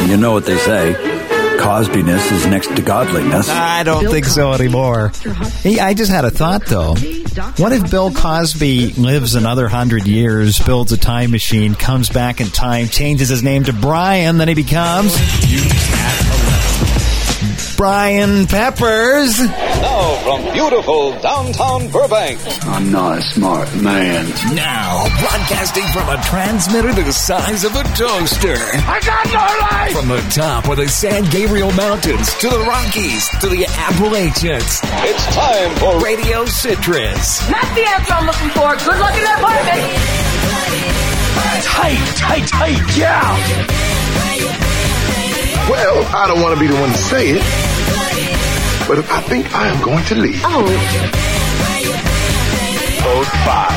And you know what they say, Cosbyness is next to godliness. I don't think so anymore. Hey, I just had a thought, though. What if Bill Cosby lives another 100 years, builds a time machine, comes back in time, changes his name to Brian, then he becomes Brian Peppers. Now from beautiful downtown Burbank. I'm not a smart man. Now, broadcasting from a transmitter the size of a toaster. I got no life! From the top of the San Gabriel Mountains to the Rockies to the Appalachians. It's time for Radio Citrus. Not the answer I'm looking for. Good luck in that apartment. tight, yeah! Well, I don't want to be the one to say it, but I think I am going to leave. Oh. Code 5.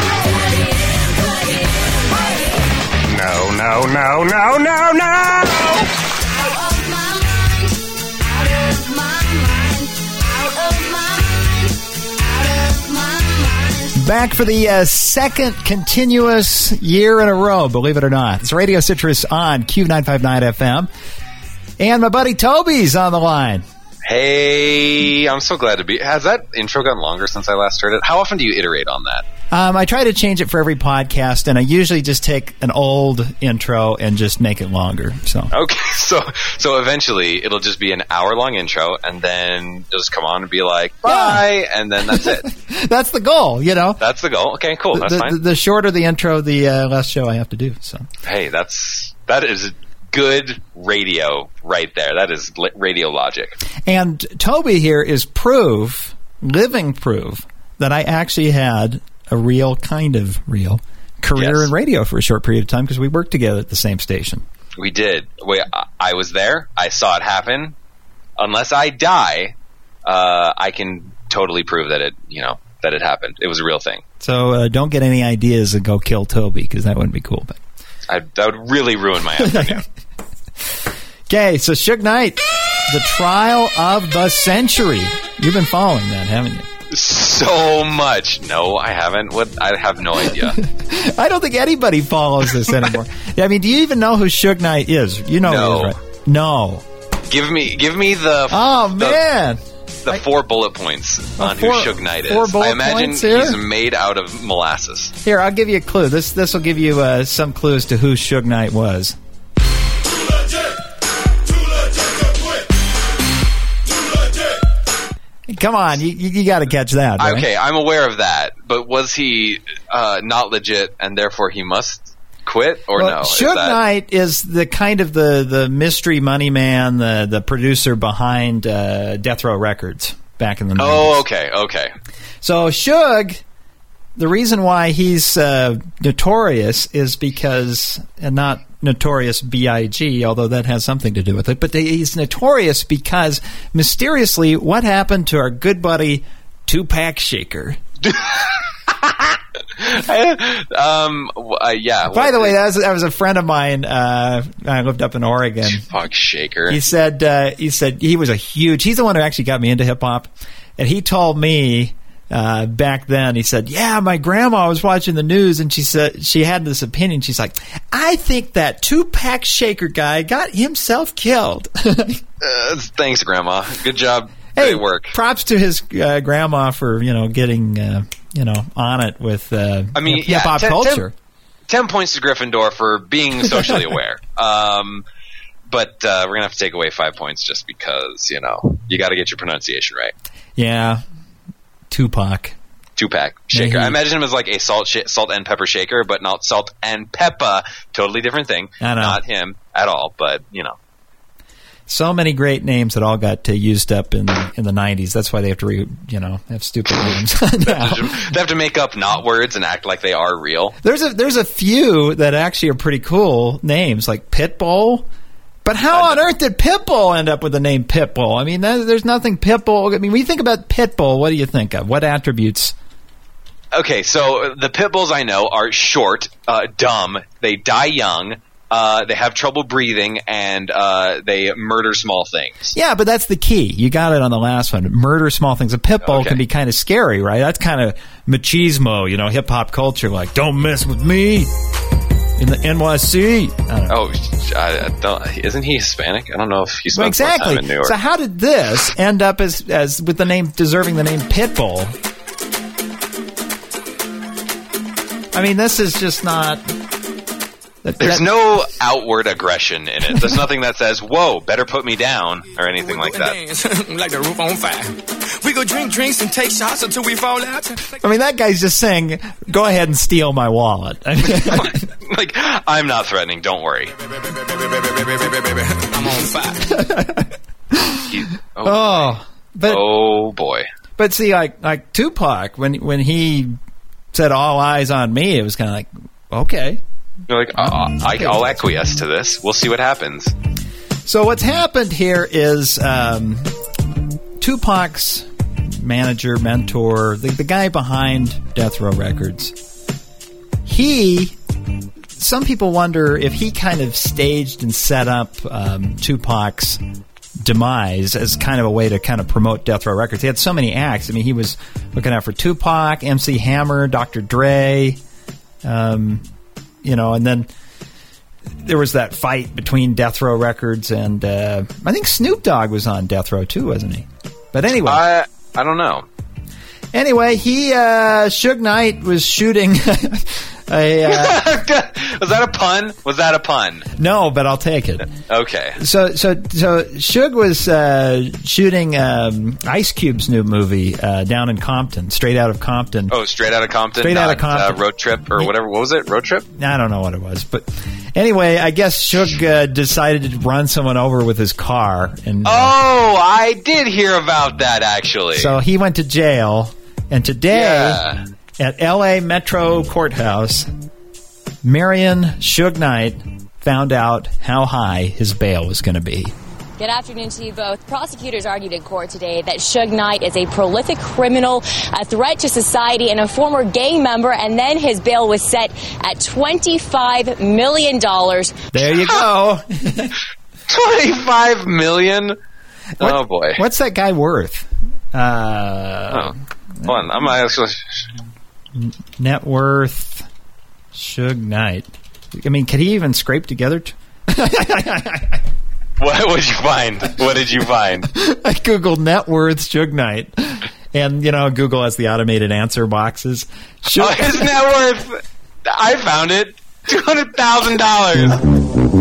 No. Back for the second continuous year in a row, believe it or not. It's Radio Citrus on Q959 FM. And my buddy Toby's on the line. Hey, I'm so glad to be... Has that intro gotten longer since I last heard it? How often do you iterate on that? I try to change it for every podcast, and I usually just take an old intro and just make it longer. So Okay, so eventually it'll just be an hour-long intro, and then you'll just come on and be like, bye, and then that's it. That's the goal, you know. That's the goal. Okay, cool. That's fine. The shorter the intro, the less show I have to do. So Hey, that is good radio right there. That is radio logic. And Toby here is living proof, that I actually had a real career in radio for a short period of time because we worked together at the same station. We did. I was there. I saw it happen. Unless I die, I can totally prove that it happened. It was a real thing. So don't get any ideas and go kill Toby because that wouldn't be cool. But that would really ruin my afternoon. Okay, so Suge Knight, the trial of the century. You've been following that, haven't you? So much. No, I haven't. I have no idea. I don't think anybody follows this anymore. I mean, do you even know who Suge Knight is? You know No. who he is, right? No. Give me the... man. The 4 bullet points on who Suge Knight is. 4 bullet I imagine points here? he's made out of molasses. Here, I'll give you a clue. This will give you some clues to who Suge Knight was. Come on, you got to catch that. Right? Okay, I'm aware of that, but was he not legit and therefore he must quit or no? Suge Knight is the kind of the mystery money man, the producer behind Death Row Records back in the 90s. Oh, okay. So Suge, the reason why he's notorious is because, and not Notorious B.I.G., although that has something to do with it, but he's notorious because, mysteriously, what happened to our good buddy Tupac Shaker? Yeah. By the way, that was a friend of mine. I lived up in Oregon. Tupac Shaker. He said he was he's the one who actually got me into hip hop, and he told me back then, he said, yeah, my grandma was watching the news and she said she had this opinion. She's like, I think that Tupac Shaker guy got himself killed. Thanks, Grandma. Good job. Hey, Great work. Props to his grandma for getting on it with hip hop culture. 10 points to Gryffindor for being socially aware. But we're gonna have to take away 5 points just because you got to get your pronunciation right. Yeah. Tupac Shaker. I imagine him as like a salt and pepper shaker, but not salt and pepper. Totally different thing. I know. Not him at all, but So many great names that all got used up in the 90s. That's why they have to have stupid names. They have to make up not words and act like they are real. There's a few that actually are pretty cool names, like Pitbull. But how on earth did Pitbull end up with the name Pitbull? I mean, there's nothing Pitbull. I mean, when you think about Pitbull, what do you think of? What attributes? Okay, so the Pitbulls I know are short, dumb, they die young, they have trouble breathing, and they murder small things. Yeah, but that's the key. You got it on the last one. Murder small things. A Pitbull can be kind of scary, right? That's kind of machismo, hip-hop culture, like, don't mess with me. in the NYC. I don't know. I don't. Isn't he Hispanic? I don't know if he's Exactly. in New York. So how did this end up as with the name deserving the name Pitbull? I mean, this is just not. There's no outward aggression in it. There's nothing that says, "Whoa, better put me down" or anything like that. Like the roof on fire. We go drink drinks and take shots until we fall out. I mean, that guy's just saying, "Go ahead and steal my wallet." Like, I'm not threatening. Don't worry. I'm on fire. Oh boy. But see, like Tupac, when he said "all eyes on me," it was kind of like, okay. You're like, I'll acquiesce to this. We'll see what happens. So what's happened here is Tupac's manager, mentor, the guy behind Death Row Records, some people wonder if he kind of staged and set up Tupac's demise as kind of a way to kind of promote Death Row Records. He had so many acts. I mean, he was looking out for Tupac, MC Hammer, Dr. Dre, and then there was that fight between Death Row Records and I think Snoop Dogg was on Death Row too, wasn't he? But anyway, I don't know. Anyway, Suge Knight was shooting Was that a pun? Was that a pun? No, but I'll take it. Okay. So Suge was shooting Ice Cube's new movie down in Compton, Straight Out of Compton. Oh, Straight Out of Compton? Straight Out of Compton. Road Trip or whatever. What was it? Road Trip? I don't know what it was. But anyway, I guess Suge decided to run someone over with his car. And I did hear about that, actually. So he went to jail. And today, at L.A. Metro Courthouse, Marion Suge Knight found out how high his bail was going to be. Good afternoon to you both. Prosecutors argued in court today that Suge Knight is a prolific criminal, a threat to society, and a former gang member, and then his bail was set at $25 million. There you go. $25 million? Oh, boy. What's that guy worth? Fun. I'm actually... Net worth, Suge Knight. I mean, could he even scrape together? What would you find? What did you find? I Googled net worth Suge Knight. And, Google has the automated answer boxes. His net worth, I found it, $200,000.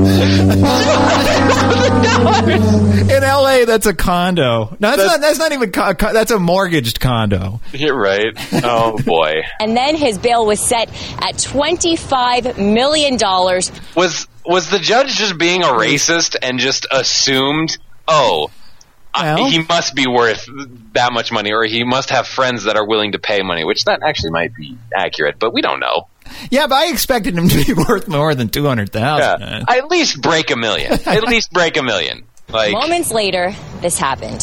In L.A., that's a condo. No, that's not even that's a mortgaged condo. You're right. Oh, boy. And then his bail was set at $25 million. Was the judge just being a racist and just assumed, he must be worth that much money, or he must have friends that are willing to pay money, which that actually might be accurate, but we don't know. Yeah, but I expected him to be worth more than $200,000. Yeah. At least break $1 million. At least break $1 million. Moments later, this happened.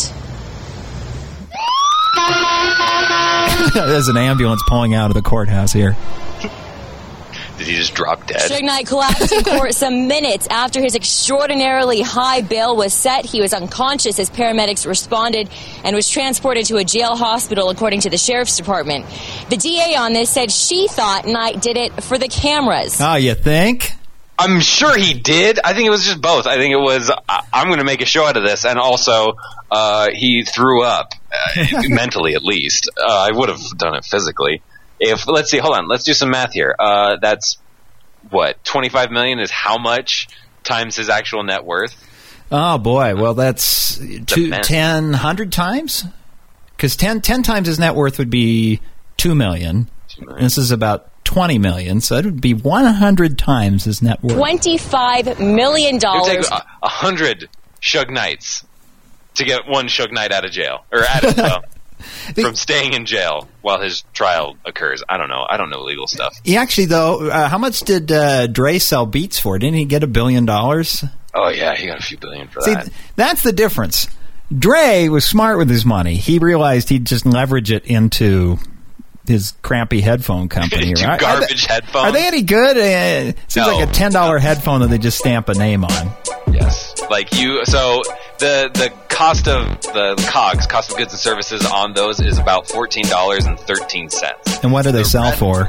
There's an ambulance pulling out of the courthouse here. Did he just drop dead? Suge Knight collapsed in court some minutes after his extraordinarily high bail was set. He was unconscious as paramedics responded and was transported to a jail hospital, according to the sheriff's department. The DA on this said she thought Knight did it for the cameras. Oh, you think? I'm sure he did. I think it was just both. I think it was, I'm going to make a show out of this, and also he threw up, mentally at least. I would have done it physically. Let's see, hold on, let's do some math here. That's, what, $25 million is how much times his actual net worth? Oh, boy, well, that's 100 times? Because 10 times his net worth would be $2 million. This is about $20 million, so that would be 100 times his net worth. $25 million. It would take 100 Suge Knights to get one Suge Knight out of jail, or from staying in jail while his trial occurs. I don't know. I don't know legal stuff. He actually, though, how much did Dre sell Beats for? Didn't he get $1 billion? Oh, yeah, he got a few billion for that. See, that's the difference. Dre was smart with his money. He realized he'd just leverage it into his crappy headphone company. Right? Garbage headphones. Are they any good? Seems like a $10 headphone that they just stamp a name on. Yes. So the cost of the COGS, cost of goods and services on those is about $14.13. And what do they sell for?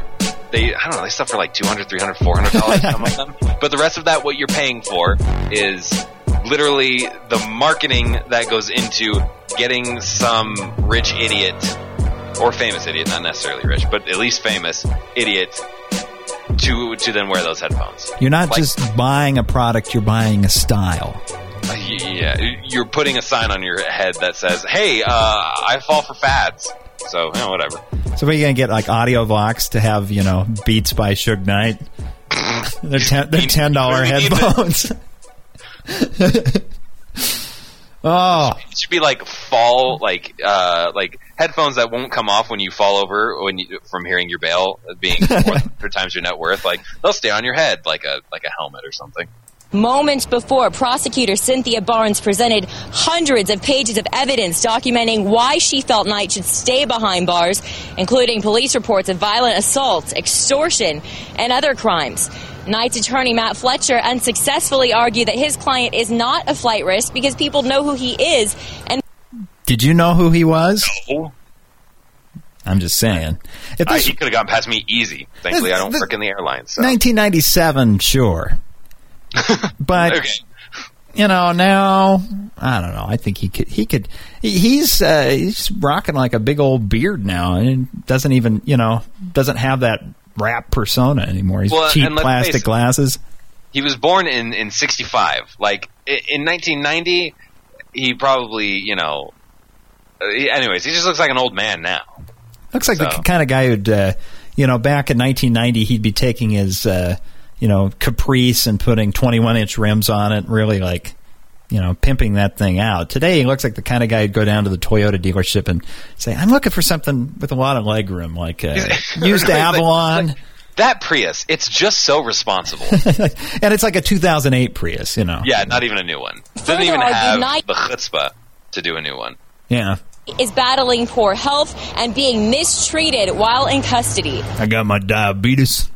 I don't know, they sell for like $200, $300, $400, some of them. But the rest of that, what you're paying for is literally the marketing that goes into getting some rich idiot, or famous idiot, not necessarily rich, but at least famous idiot, to then wear those headphones. You're not just buying a product, you're buying a style. Yeah, you're putting a sign on your head that says, hey, I fall for fads. So, whatever. So what are you going to get, like Audiovox to have, Beats by Suge Knight? They're $10 headphones. Oh, it should be like fall, like headphones that won't come off when you fall over from hearing your bail being 400 times your net worth. Like they'll stay on your head like a helmet or something. Moments before, prosecutor Cynthia Barnes presented hundreds of pages of evidence documenting why she felt Knight should stay behind bars, including police reports of violent assaults, extortion, and other crimes. Knight's attorney, Matt Fletcher, unsuccessfully argued that his client is not a flight risk because people know who he is. And did you know who he was? No. I'm just saying. He could have gotten past me easy. Thankfully, I don't work in the airlines. So. 1997, sure. But, okay. now, I don't know. I think he's rocking like a big old beard now and doesn't even, doesn't have that rap persona anymore. He's cheap plastic glasses. He was born in 65. Like, in 1990, he probably, anyways, he just looks like an old man now. Looks like the kind of guy who'd, back in 1990, he'd be taking his, Caprice and putting 21-inch rims on it, really pimping that thing out. Today, he looks like the kind of guy who'd go down to the Toyota dealership and say, I'm looking for something with a lot of legroom, like used Avalon. That Prius, it's just so responsible. And it's like a 2008 Prius, Yeah, not even a new one. Doesn't even have the chutzpah to do a new one. Yeah. Is battling poor health and being mistreated while in custody. I got my diabetes.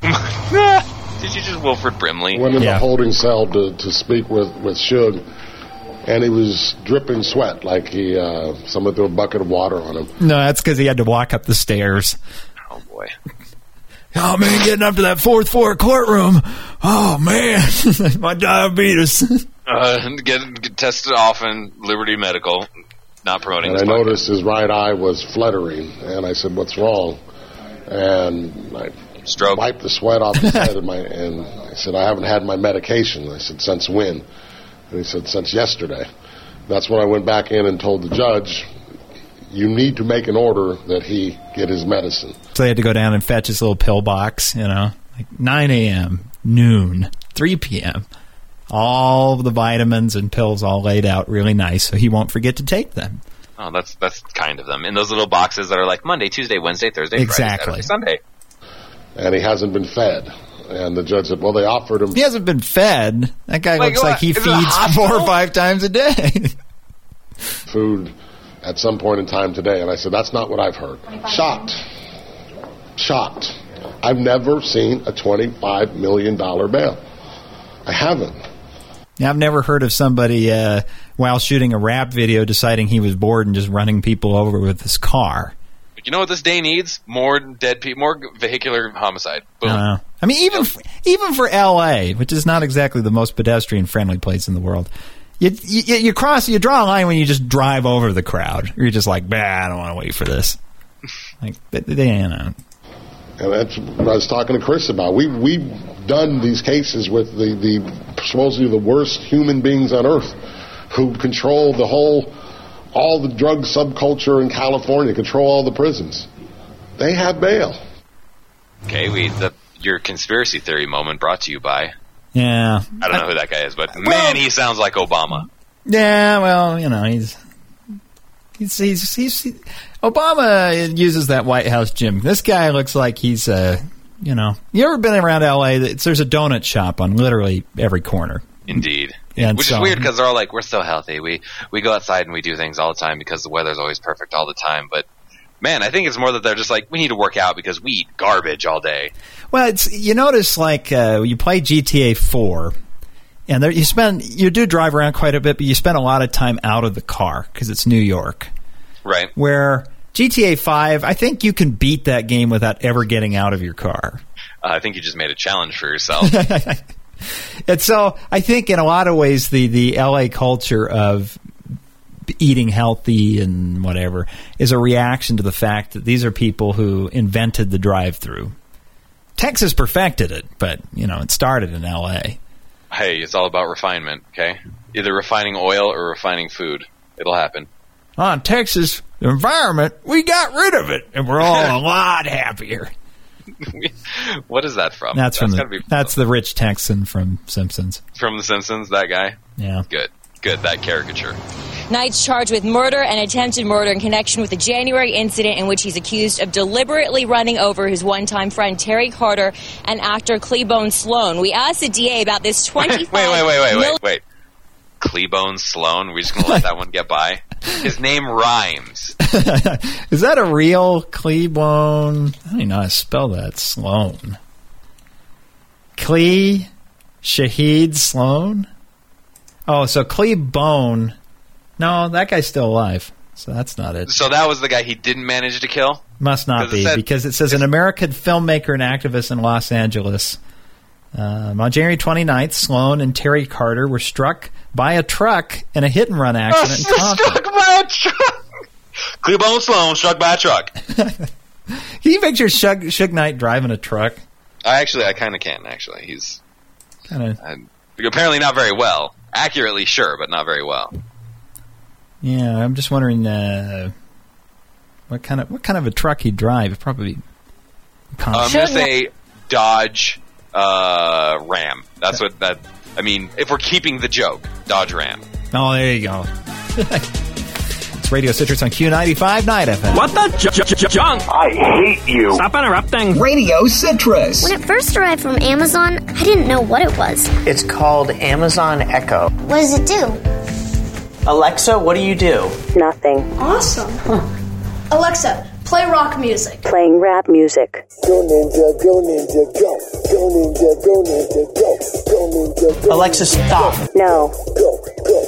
Did you just Wilford Brimley? Went in the holding cell to speak with Suge, and he was dripping sweat like someone threw a bucket of water on him. No, that's because he had to walk up the stairs. Oh, boy. Oh, man, getting up to that fourth floor courtroom. Oh, man, my diabetes. Get tested often, Liberty Medical, not promoting and this I podcast. noticed his right eye was fluttering, and I said, what's wrong? And I Stroke. wiped the sweat off his head, and I said, I haven't had my medication. I said, since when? And he said, since yesterday. That's when I went back in and told the judge, you need to make an order that he get his medicine. So they had to go down and fetch his little pill box, like 9 a.m., noon, 3 p.m., all the vitamins and pills all laid out really nice so he won't forget to take them. Oh, that's kind of them. In those little boxes that are like Monday, Tuesday, Wednesday, Thursday, exactly. Friday, Saturday, Sunday. And he hasn't been fed. And the judge said, well, they offered him... He hasn't been fed. That guy looks like he feeds 4 or 5 times a day. food at some point in time today. And I said, that's not what I've heard. Shocked. I've never seen a $25 million bail. I haven't. I've never heard of somebody, while shooting a rap video, deciding he was bored and just running people over with his car. You know what this day needs? More dead people, more vehicular homicide. Boom. I mean, even for L.A., which is not exactly the most pedestrian-friendly place in the world, you draw a line when you just drive over the crowd. Or you're just like, I don't want to wait for this. Like, And that's what I was talking to Chris about. We've done these cases with the supposedly the worst human beings on earth who control all the drug subculture in California, control all the prisons. They have bail. Okay, your conspiracy theory moment brought to you by... Yeah. I don't know who that guy is, but man, he sounds like Obama. Yeah, well, he's Obama uses that White House gym. This guy looks like he's you ever been around L.A.? There's a donut shop on literally every corner. Indeed. And which is weird because they're all like, we're so healthy. We go outside and we do things all the time because the weather's always perfect all the time. But, man, I think it's more that they're just like, we need to work out because we eat garbage all day. Well, you notice, like, you play GTA 4, and you do drive around quite a bit, but you spend a lot of time out of the car because it's New York. Right. Where GTA 5, I think you can beat that game without ever getting out of your car. I think you just made a challenge for yourself. And so I think in a lot of ways the LA culture of eating healthy and whatever is a reaction to the fact that these are people who invented the drive-thru. Texas perfected it, but, it started in LA. Hey, it's all about refinement, okay? Either refining oil or refining food. It'll happen. On Texas, the environment, we got rid of it, and we're all a lot happier. What is that from? That's the rich Texan from Simpsons. From The Simpsons, that guy? Yeah. Good, that caricature. Knight's charged with murder and attempted murder in connection with the January incident in which he's accused of deliberately running over his one-time friend Terry Carter and actor Cleabone Sloan. We asked the DA about this 25 Wait. Cleabone Sloan? We're just going to let that one get by? His name rhymes. Is that a real Cleabone? I don't even know how to spell that. Sloan. Shahid Sloan? Oh, so Cleabone. No, that guy's still alive. So that's not it. So that was the guy he didn't manage to kill? Must not be, because it says an American filmmaker and activist in Los Angeles. On January 29th, Sloan and Terry Carter were struck by a truck in a hit-and-run accident in Compton. Struck by a truck! Cleabone Sloan struck by a truck. Can you picture Suge Knight driving a truck? I kind of can, actually. He's apparently not very well. Accurately, sure, but not very well. Yeah, I'm just wondering what kind of a truck he'd drive. It'd probably be I'm going to say Dodge Ram. That's what that. I mean, if we're keeping the joke, Dodge Ram. Oh, there you go. It's Radio Citrus on Q95 Night FM. What the junk? I hate you. Stop interrupting. Radio Citrus. When it first arrived from Amazon, I didn't know what it was. It's called Amazon Echo. What does it do? Alexa, what do you do? Nothing. Awesome. Alexa, play rock music. Playing rap music. Go ninja, go ninja, go. Go ninja, go ninja, go. Go ninja, go. Alexa, stop. No. Go.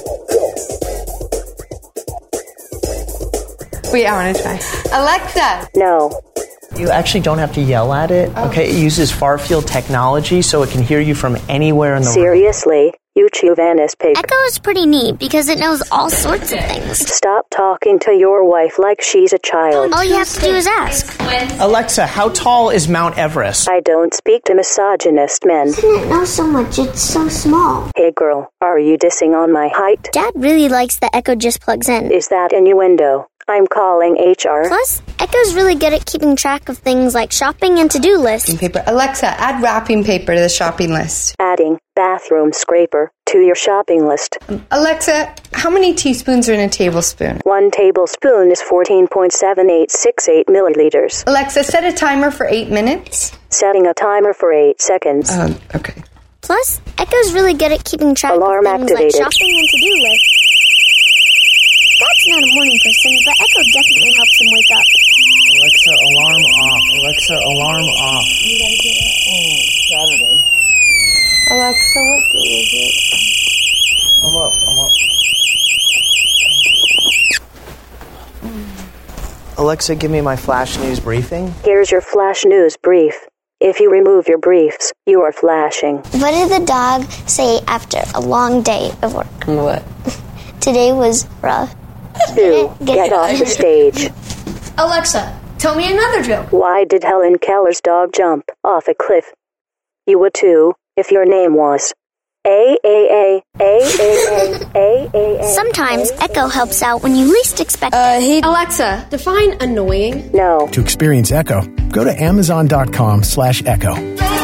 Wait, I want to try. Alexa. No. You actually don't have to yell at it. Okay, it uses far-field technology so it can hear you from anywhere in the room. Seriously? You Chuvanis pig. Echo is pretty neat because it knows all sorts of things. Stop talking to your wife like she's a child. All you have to do is ask. Alexa, how tall is Mount Everest? I don't speak to misogynist men. It doesn't know so much, it's so small. Hey girl, are you dissing on my height? Dad really likes that Echo just plugs in. Is that innuendo? I'm calling HR. Plus, Echo's really good at keeping track of things like shopping and to-do lists. Paper. Alexa, add wrapping paper to the shopping list. Adding bathroom scraper to your shopping list. Alexa, how many teaspoons are in a tablespoon? 1 tablespoon is 14.7868 milliliters. Alexa, set a timer for 8 minutes. Setting a timer for 8 seconds. Okay. Plus, Echo's really good at keeping track Alarm of things activated. like shopping and to-do lists. Dad's not a morning person, but Echo definitely helps him wake up. Alexa, alarm off. Alexa, alarm off. You gotta get it. Saturday. Alexa, what day is it? I'm up. Alexa, give me my flash news briefing. Here's your flash news brief. If you remove your briefs, you are flashing. What did the dog say after a long day of work? What? Today was rough. Sue, get off the stage. Alexa, tell me another joke. Why did Helen Keller's dog jump off a cliff? You would too, if your name was A. Sometimes Echo helps out when you least expect it. Hey, Alexa, define annoying. No. To experience Echo, go to Amazon.com/Echo.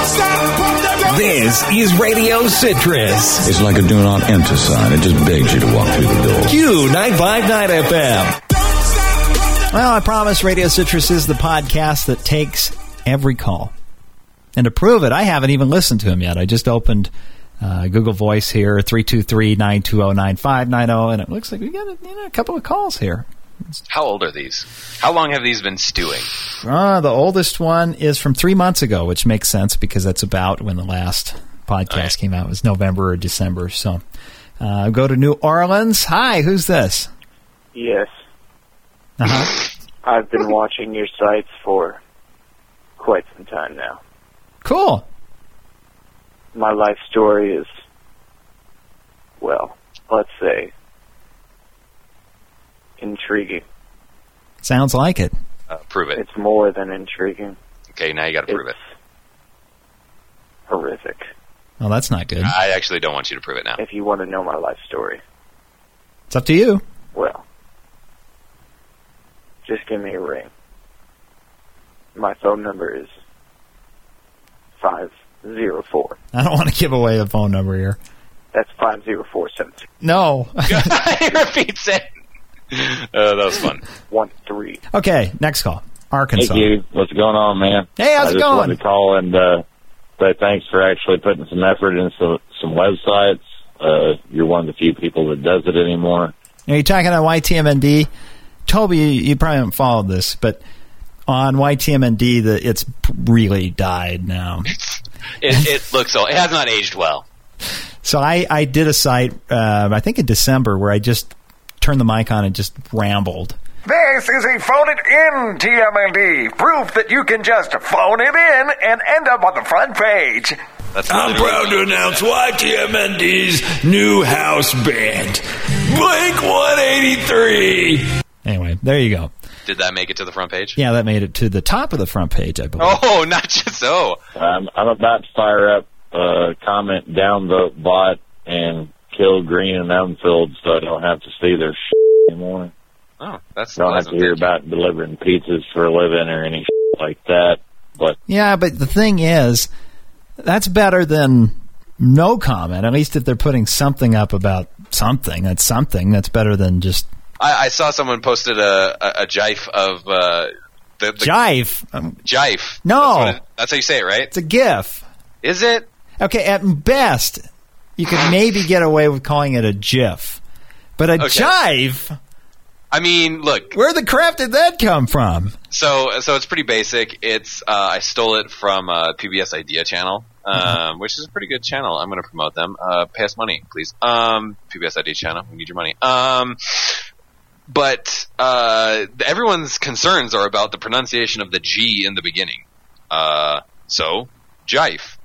This is Radio Citrus. It's like a do not enter sign. It just begs you to walk through the door. Q959 FM. Well, I promise Radio Citrus is the podcast that takes every call. And to prove it, I haven't even listened to him yet. I just opened Google Voice here, 323-920-9590, and it looks like we got a couple of calls here. How old are these? How long have these been stewing? The oldest one is from 3 months ago, which makes sense because that's about when the last podcast came out. It was November or December. So go to New Orleans. Hi, who's this? Yes. Uh-huh. I've been watching your sites for quite some time now. Cool. My life story is, well, let's say, intriguing. Sounds like it. Prove it. It's more than intriguing. Okay, now you got to prove it. Horrific. Well, that's not good. I actually don't want you to prove it now. If you want to know my life story, It's up to you. well, just give me a ring. My phone number is 504. I don't want to give away a phone number here. That's 50476. No. He repeats it. That was fun. 13. Okay, next call. Arkansas. Hey, Q. What's going on, man? Hey, how's it I just going? wanted to call and say thanks for actually putting some effort into some websites. You're one of the few people that does it anymore. Are you talking on YTMND? Toby, you probably haven't followed this, but on YTMND, it's really died now. It looks old. It has not aged well. So I did a site, I think in December, where I just turned the mic on and just rambled. This is a Phone It In TMND. Proof that you can just phone it in and end up on the front page. I'm proud to announce YTMND's new house band, Blink 183. Anyway, there you go. Did that make it to the front page? Yeah, that made it to the top of the front page, I believe. Oh, not just so. I'm about to fire up a comment down the bot and kill Green and Elmfield so I don't have to see their anymore. Oh, that's don't have to hear about delivering pizzas for a living or any like that. But yeah, but the thing is, that's better than no comment. At least if they're putting something up about something. That's better than just. I saw someone posted a jife of the jife. Jife. No, that's how you say it, right? It's a GIF. Is it? Okay, at best, you could maybe get away with calling it a GIF, but a jive. I mean, look. Where the crap did that come from? So it's pretty basic. It's I stole it from PBS Idea channel, which is a pretty good channel. I'm going to promote them. Pay us money, please. PBS Idea channel. We need your money. But everyone's concerns are about the pronunciation of the G in the beginning. So, jife.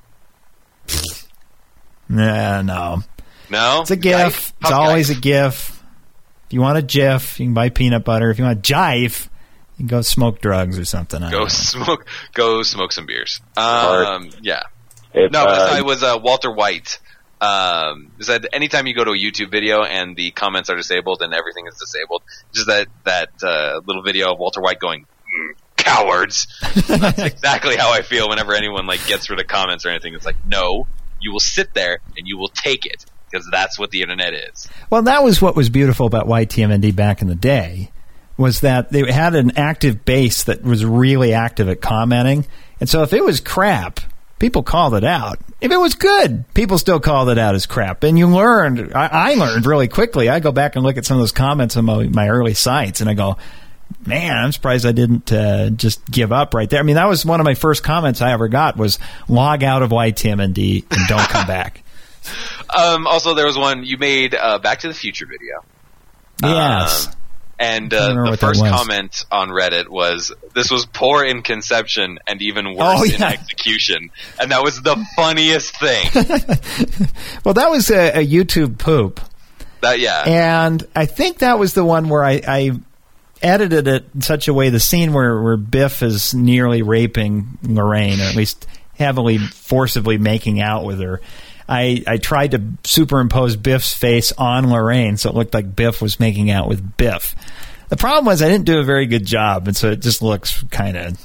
No. No? It's a GIF. It's always a GIF. If you want a GIF, you can buy peanut butter. If you want jive, you can go smoke drugs or something. Go smoke some beers. Yeah. This guy was Walter White. Said anytime you go to a YouTube video and the comments are disabled and everything is disabled, just that little video of Walter White going, cowards. That's exactly how I feel whenever anyone gets rid of comments or anything. It's like, no, you will sit there and you will take it. Because that's what the internet is. Well, that was what was beautiful about YTMND back in the day, was that they had an active base that was really active at commenting. And so if it was crap, people called it out. If it was good, people still called it out as crap. And you learned, I learned really quickly. I go back and look at some of those comments on my early sites, and I go, man, I'm surprised I didn't just give up right there. I mean, that was one of my first comments I ever got was log out of YTMND and don't come back. Also, there was one you made Back to the Future video. Yes. And the first comment on Reddit was, this was poor in conception and even worse in execution. And that was the funniest thing. Well, that was a YouTube poop. Yeah. And I think that was the one where I edited it in such a way, the scene where Biff is nearly raping Lorraine, or at least heavily, forcibly making out with her. I tried to superimpose Biff's face on Lorraine so it looked like Biff was making out with Biff. The problem was I didn't do a very good job, and so it just looks kind of,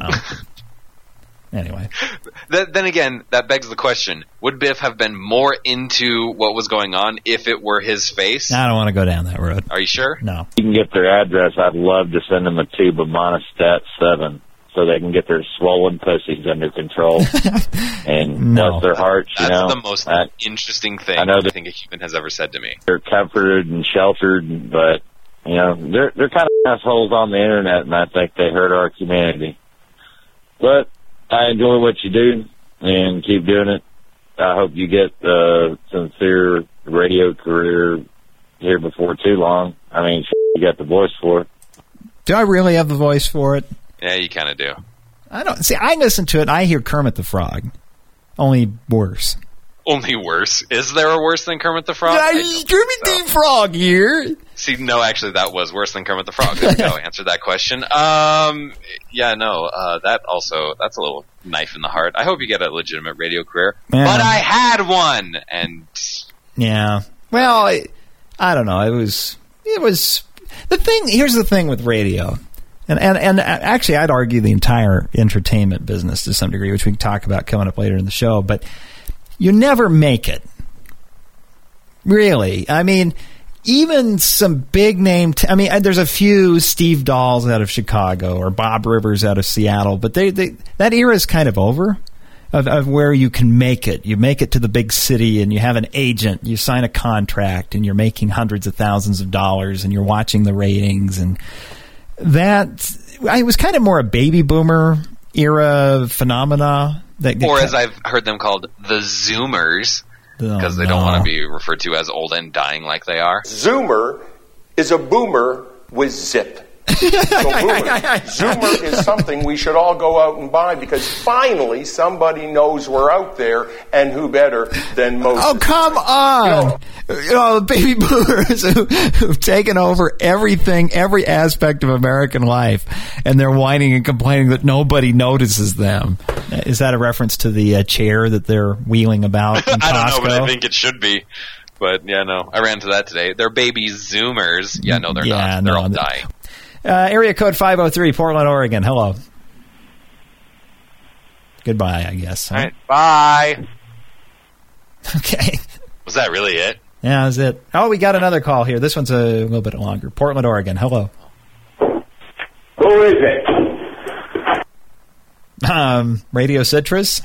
Anyway. Then again, that begs the question, would Biff have been more into what was going on if it were his face? I don't want to go down that road. Are you sure? No. You can get their address. I'd love to send them a tube of Monistat 7. So they can get their swollen pussies under control and bless their hearts. That's the most interesting thing I think a human has ever said to me. They're comforted and sheltered, but they're kind of assholes on the internet, and I think they hurt our humanity. But I enjoy what you do and keep doing it. I hope you get a sincere radio career here before too long. I mean, you got the voice for it. Do I really have the voice for it? Yeah, you kind of do. I don't see. I listen to it, and I hear Kermit the Frog, only worse. Only worse. Is there a worse than Kermit the Frog? Kermit the Frog here. See, no, actually, that was worse than Kermit the Frog. There we go. Answered that question. That's a little knife in the heart. I hope you get a legitimate radio career. Yeah. But I had one, and yeah. Well, I don't know. It was the thing. Here's the thing with radio. And actually, I'd argue the entire entertainment business to some degree, which we can talk about coming up later in the show. But you never make it. Really. I mean, even some big name... there's a few Steve Dahls out of Chicago or Bob Rivers out of Seattle, but that era is kind of over of where you can make it. You make it to the big city and you have an agent, you sign a contract, and you're making hundreds of thousands of dollars, and you're watching the ratings, and... it was kind of more a baby boomer era phenomena. Or as I've heard them called, the Zoomers, because they don't want to be referred to as old and dying like they are. Zoomer is a boomer with zip. So Zoomer is something we should all go out and buy, because finally somebody knows we're out there, and who better than Moses. Oh, come on! The baby boomers who've taken over everything, every aspect of American life, and they're whining and complaining that nobody notices them. Is that a reference to the chair that they're wheeling about in Costco? I don't know, but I think it should be. But, yeah, no. I ran to that today. They're baby Zoomers. Yeah, no, they're not. They're all dying. Area code 503, Portland, Oregon. Hello. Goodbye, I guess. Huh? All right, bye. Okay. Was that really it? Yeah, that was it. Oh, we got another call here. This one's a little bit longer. Portland, Oregon. Hello. Who is it? Radio Citrus.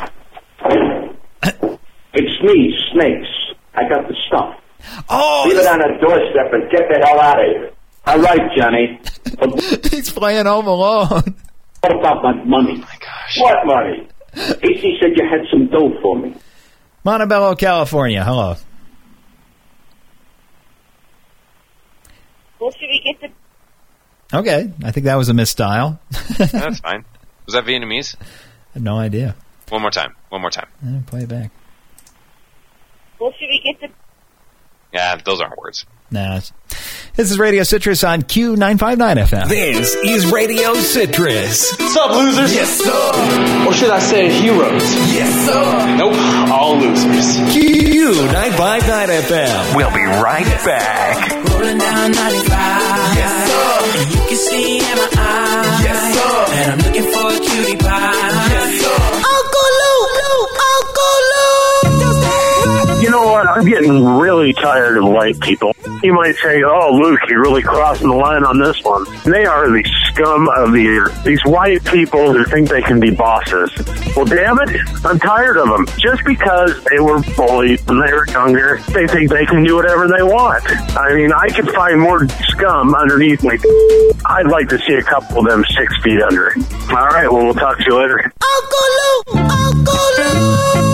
It's me, Snakes. I got the stuff. Oh! Leave it on the doorstep and get the hell out of here. All right, Johnny. He's playing Home Alone. What about my money? Oh my gosh. What money? AC said you had some dough for me. Montebello, California. Hello. Well, should we get the... Okay. I think that was a misdial. That's fine. Was that Vietnamese? I have no idea. One more time. Play it back. Well, should we get the... Yeah, those aren't words. Nah. This is Radio Citrus on Q959 FM. This is Radio Citrus. What's up, losers? Yes, sir. Or should I say heroes? Yes, sir. Nope, all losers. Q959 FM. We'll be right back. Rolling down 95. Yes, sir. And you can see in my eyes. Yes, sir. And I'm looking for a cutie pie. Yes, sir. Uncle Luke, Uncle Luke. You know what? I'm getting really tired of white people. You might say, oh, Luke, you're really crossing the line on this one. They are the scum of the earth. These white people who think they can be bosses. Well, damn it, I'm tired of them. Just because they were bullied when they were younger, they think they can do whatever they want. I mean, I could find more scum underneath me. I'd like to see a couple of them 6 feet under. All right, well, we'll talk to you later. Uncle Luke, Uncle Luke.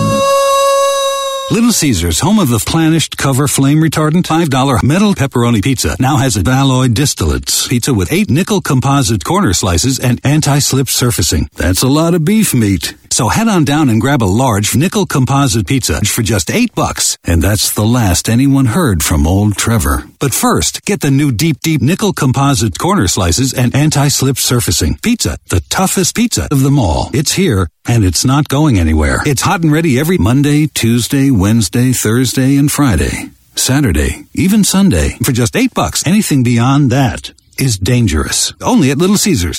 Little Caesars, home of the Planished Cover Flame Retardant $5 metal pepperoni pizza, now has Alloy distillates. Pizza with 8 nickel composite corner slices and anti-slip surfacing. That's a lot of beef meat. So head on down and grab a large nickel composite pizza for just $8. And that's the last anyone heard from old Trevor. But first, get the new deep nickel composite corner slices and anti-slip surfacing. Pizza, the toughest pizza of them all. It's here, and it's not going anywhere. It's hot and ready every Monday, Tuesday, Wednesday, Thursday, and Friday. Saturday, even Sunday, for just $8. Anything beyond that is dangerous. Only at Little Caesars.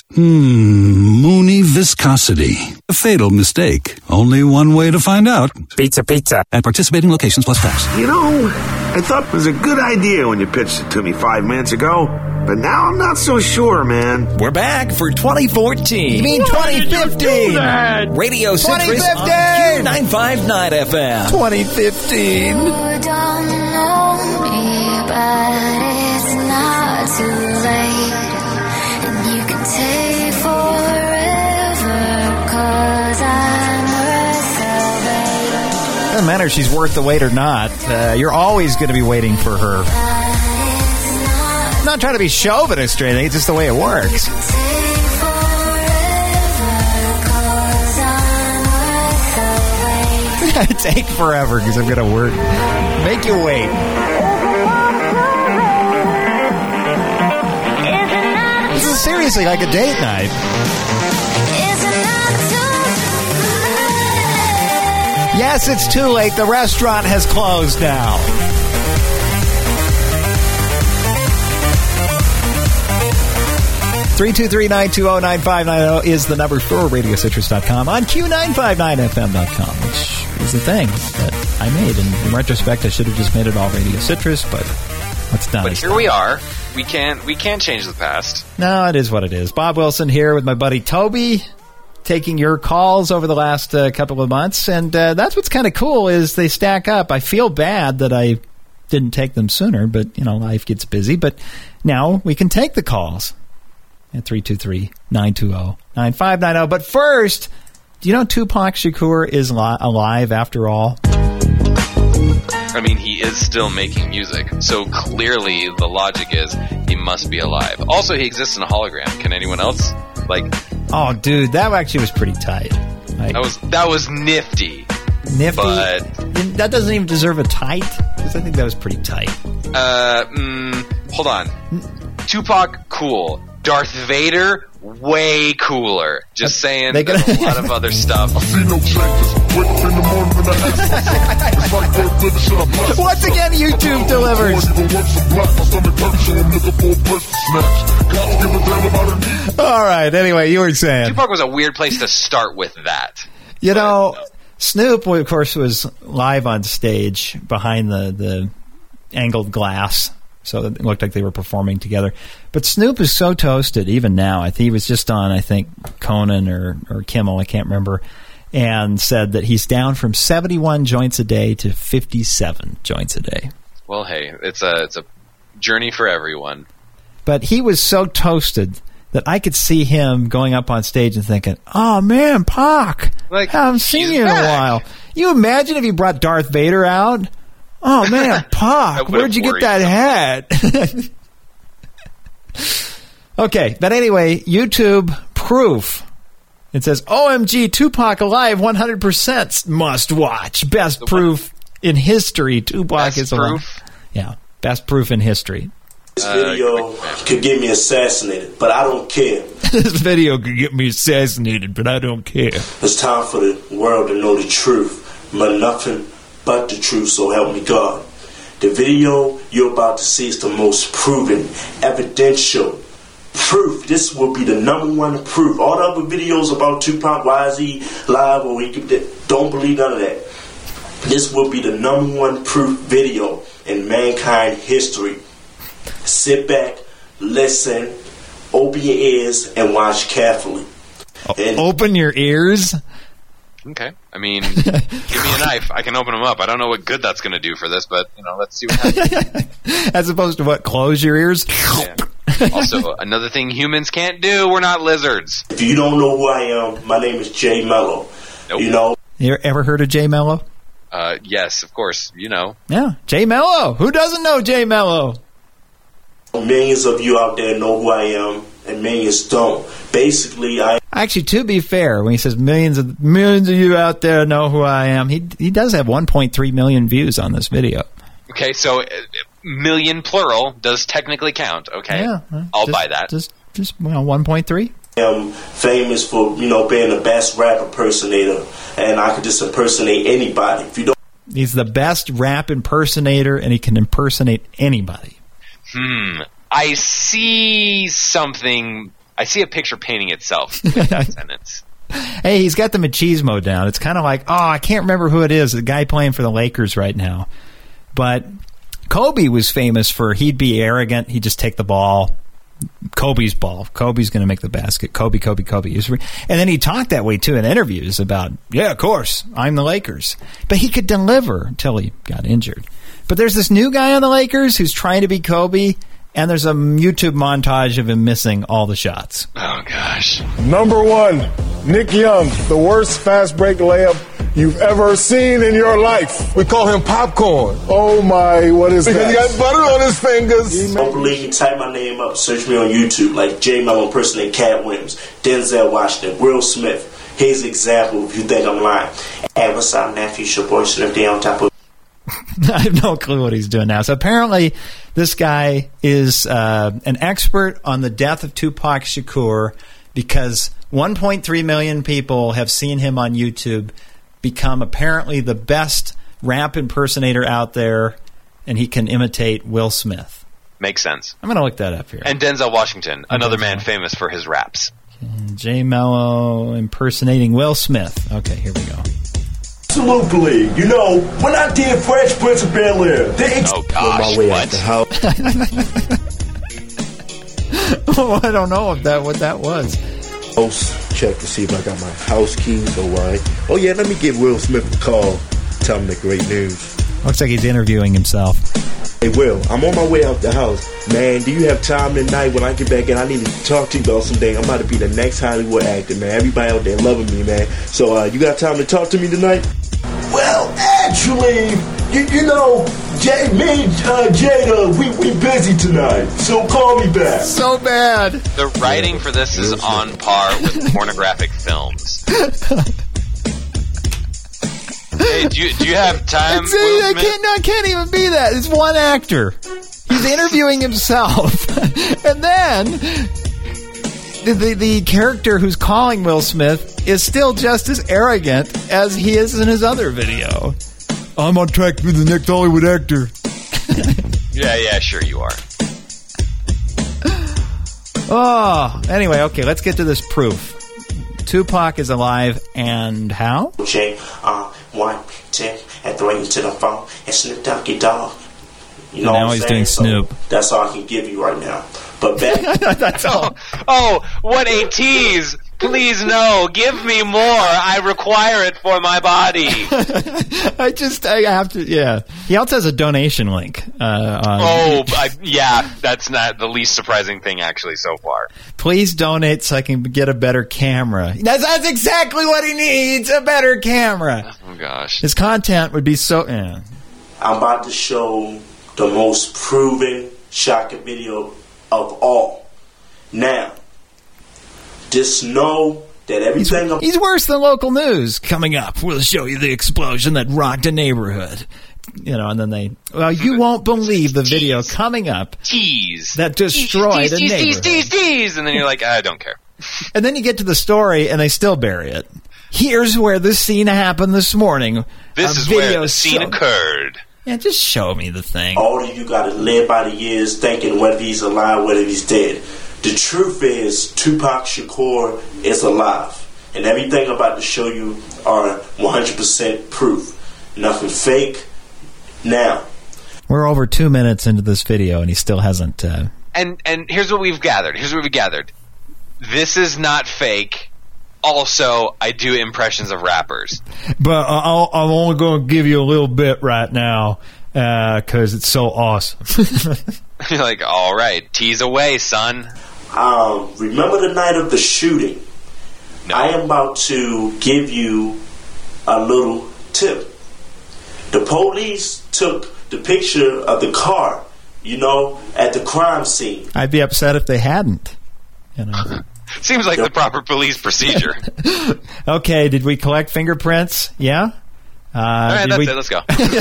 Moony viscosity. A fatal mistake. Only one way to find out. Pizza. At participating locations plus tax. You know, I thought it was a good idea when you pitched it to me 5 minutes ago, but now I'm not so sure, man. We're back for 2014. You mean 2015? Radio Citrus on Q959 FM. 2015. You don't know me, but it's not too late. And you can take forever, 'cause I'm worth the wait. Doesn't matter if she's worth the wait or not. You're always going to be waiting for her. not trying to be chauvinist or anything. It's just the way it works. Take forever because I'm going to work. Make you wait. This is seriously like a date night. Yes, it's too late. The restaurant has closed now. (323-920-9590) is the number for RadioCitrus.com on Q959FM.com, which is the thing that I made. And in retrospect, I should have just made it all Radio Citrus, but that's not. But here we are. We can't change the past. No, it is what it is. Bob Wilson here with my buddy Toby, taking your calls over the last couple of months, and that's what's kind of cool is they stack up. I feel bad that I didn't take them sooner, but life gets busy. But now we can take the calls at 323-920-9590. But first, do you know Tupac Shakur is alive after all? I mean, he is still making music, so clearly the logic is he must be alive. Also, he exists in a hologram. Can anyone else? Oh, dude, that actually was pretty tight. That was nifty. Nifty? But that doesn't even deserve a tight, because I think that was pretty tight. Hold on. Tupac, cool. Darth Vader, way cooler. Just saying, there's a lot of other stuff. I see no changes. Wake up in the morning and I it's like birth living shit I'm blessed. Once again, YouTube delivers. All right, anyway, you were saying. Tupac was a weird place to start with that. Snoop, of course, was live on stage behind the angled glass. So it looked like they were performing together. But Snoop is so toasted, even now. I think he was just on, Conan or Kimmel, I can't remember, and said that he's down from 71 joints a day to 57 joints a day. Well, hey, it's a journey for everyone. But he was so toasted that I could see him going up on stage and thinking, oh, man, Pac, I haven't seen you in a while. You imagine if you brought Darth Vader out? Oh, man, Pac, where'd you get that hat? Okay, but anyway, YouTube proof. It says, OMG, Tupac alive, 100% must watch. Best proof in history. Tupac is alive. Yeah, best proof in history. This video could get me assassinated, but I don't care. This video could get me assassinated, but I don't care. It's time for the world to know the truth, but nothing but the truth, so help me God. The video you're about to see is the most proven, evidential proof. This will be the #1 proof. All the other videos about Tupac, why is he live, or don't believe none of that. This will be the #1 proof video in mankind history. Sit back, listen, open your ears, and watch carefully. Open your ears? Okay. I mean, give me a knife. I can open them up. I don't know what good that's going to do for this, but, let's see what happens. As opposed to what? Close your ears? Yeah. Also, another thing humans can't do, we're not lizards. If you don't know who I am, my name is Jay Mello. Nope. You ever heard of Jay Mello? Yes, of course. Yeah, Jay Mello. Who doesn't know Jay Mello? Millions of you out there know who I am, and millions don't. Basically, Actually, to be fair, when he says millions of you out there know who I am, he does have 1.3 million views on this video. Okay, so million plural does technically count. Okay, yeah, I'll buy that. Just 1.3. I'm famous for being the best rap impersonator, and I could just impersonate anybody. If you don't, he's the best rap impersonator, and he can impersonate anybody. I see something. I see a picture painting itself with that sentence. Hey, he's got the machismo down. It's kind of like, I can't remember who it is, the guy playing for the Lakers right now. But Kobe was famous for, he'd be arrogant, he'd just take the ball. Kobe's ball. Kobe's going to make the basket. Kobe. And then he talked that way, too, in interviews about, yeah, of course, I'm the Lakers. But he could deliver until he got injured. But there's this new guy on the Lakers who's trying to be Kobe, and there's a YouTube montage of him missing all the shots. Oh, gosh. #1, Nick Young, the worst fast break layup you've ever seen in your life. We call him Popcorn. Oh my, what is that? He got butter on his fingers. Don't believe me? Type my name up. Search me on YouTube like J Mello impersonating Cat Williams, Denzel Washington, Will Smith. Here's an example if you think I'm lying. Hey, what's up, nephew? It's your boy Snoop D on top of... I have no clue what he's doing now. So apparently this guy is an expert on the death of Tupac Shakur because 1.3 million people have seen him on YouTube become apparently the best rap impersonator out there, and he can imitate Will Smith. Makes sense. I'm going to look that up here. And Denzel Washington, another man famous for his raps. J Mello impersonating Will Smith. Okay, here we go. Absolutely. You know, when I did Fresh Prince of Bel-Air, they oh gosh, my way what? Out the house. Oh, I don't know what that was. Check to see if I got my house keys or what. Oh yeah, let me give Will Smith a call. Tell him the great news. Looks like he's interviewing himself. Hey Will, I'm on my way out the house. Man, do you have time tonight when I get back in? I need to talk to you about something. I'm about to be the next Hollywood actor, man. Everybody out there loving me, man. So you got time to talk to me tonight? Well, actually, you know, me and Jada, we busy tonight, so call me back. So bad. The writing for this is on par with pornographic films. Hey, do you have time? It can't even be that. It's one actor. He's interviewing himself. And then the character who's calling Will Smith is still just as arrogant as he is in his other video. I'm on track to be the next Hollywood actor. Yeah, sure you are. Oh, anyway, okay, let's get to this proof. Tupac is alive, and how? Jay, 1, 2, and 3 to the phone, and Snoop Doggy Dog. You know now he's doing Snoop. So that's all I can give you right now. But back. That's all. Oh, what a tease! Please no, give me more. I require it for my body. I have to. Yeah. He also has a donation link. Yeah, that's not the least surprising thing actually so far. Please donate so I can get a better camera. That's exactly what he needs, a better camera. Oh, gosh. His content would be so... Yeah. I'm about to show the most proven shocking video of all. Now, just know that everything... He's worse than local news. Coming up, we'll show you the explosion that rocked a neighborhood. You know, and then they... Well, you won't believe the video coming up. Tease. That destroyed a neighborhood. Tease. And then you're like, I don't care. And then you get to the story, and they still bury it. Here's where the scene happened this morning. This is where the scene occurred. Yeah, just show me the thing. All of you got to live by the years thinking whether he's alive, whether he's dead. The truth is, Tupac Shakur is alive. And everything I'm about to show you are 100% proof. Nothing fake. Now. We're over 2 minutes into this video, and he still hasn't... And here's what we've gathered. This is not fake. Also, I do impressions of rappers. But I'm only going to give you a little bit right now because it's so awesome. You're like, all right, tease away, son. Remember the night of the shooting? No. I am about to give you a little tip. The police took the picture of the car, at the crime scene. I'd be upset if they hadn't. Seems like the proper police procedure. Okay, did we collect fingerprints? Yeah? All right, that's it. Let's go.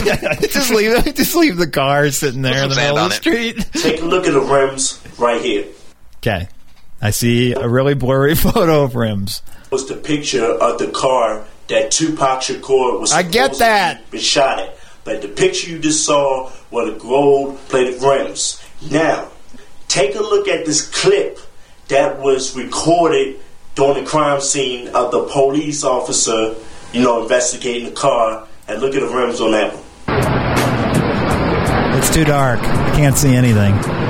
just leave the car sitting there in the middle of the street. Take a look at the rims right here. Okay. I see a really blurry photo of rims. It was the picture of the car that Tupac Shakur was supposed to be shot at. But the picture you just saw were the gold-plated rims. Now, take a look at this clip that was recorded during the crime scene of the police officer, investigating the car, and look at the rims on that one. It's too dark. I can't see anything.